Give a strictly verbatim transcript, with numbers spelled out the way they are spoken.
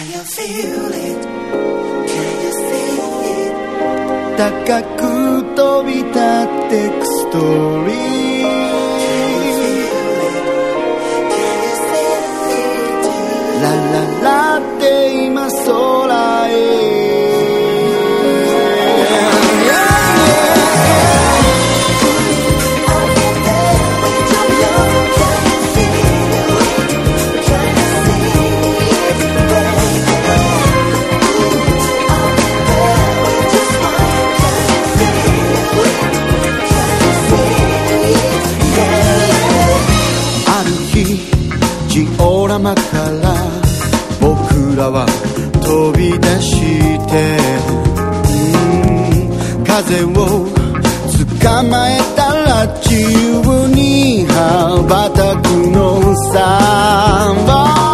you feel it? Can you see it? 高く飛び立ってくストーリー、 ラララって今空へジオラマから僕らは飛び出して、うん、風を捕まえたら自由に羽ばたくのさ。